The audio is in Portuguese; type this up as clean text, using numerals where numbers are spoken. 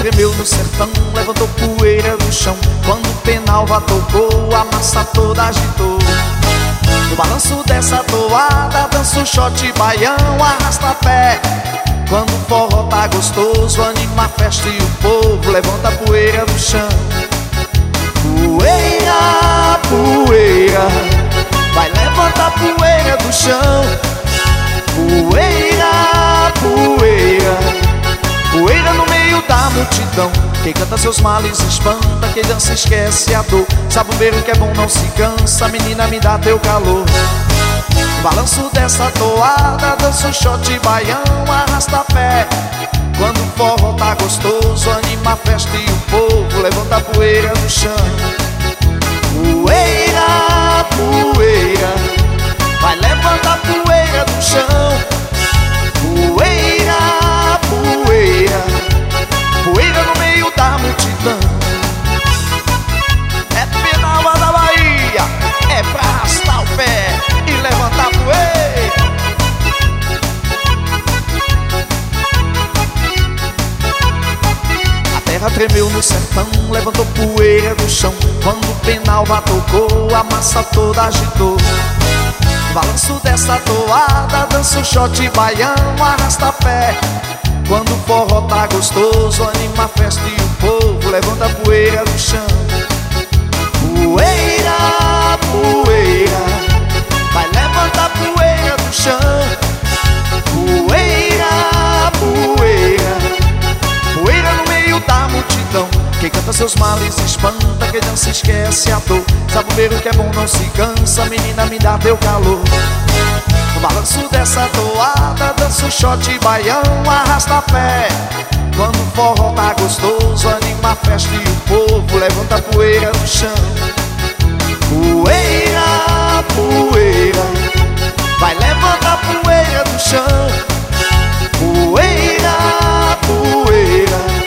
tremeu no sertão, levantou poeira do chão. Quando o Penalva tocou, a massa toda agitou. No balanço dessa toada, dança o shot baião, arrasta pé. Quando o forró tá gostoso, anima a festa e o povo levanta a poeira do chão. Poeira, poeira, vai levantar a poeira do chão. Poeira, poeira, poeira no meio da multidão. Quem canta seus males espanta, quem dança esquece a dor. Sabumbeiro que é bom não se cansa, menina me dá teu calor. No balanço dessa toada, dança o shot baião, arrasta pé. Quando o forró tá gostoso, anima a festa e o povo levanta a poeira do chão. Poeira, poeira, vai levantar a poeira do chão. Poeira, poeira, poeira no meio da multidão. É Penalva da Bahia, é pra arrastar o pé e levantar a poeira. A terra tremeu no sertão, levantou poeira do chão. Quando o Penalva tocou, a massa toda agitou. No balanço dessa toada, dança o shot baião, arrasta pé. Quando o forró tá gostoso, anima a festa e o povo levanta a poeira do chão. Poeira, poeira, vai levantar a poeira do chão. Poeira, poeira, poeira no meio da multidão. Quem canta seus males espanta, quem dança esquece a dor. Sabumbeiro que é bom não se cansa, menina me dá teu calor. No balanço dessa toada, dança o shot baião, arrasta pé. Quando o forró tá gostoso, anima a festa e o povo levanta a poeira do chão. Poeira, poeira, vai levantar a poeira do chão. Poeira, poeira,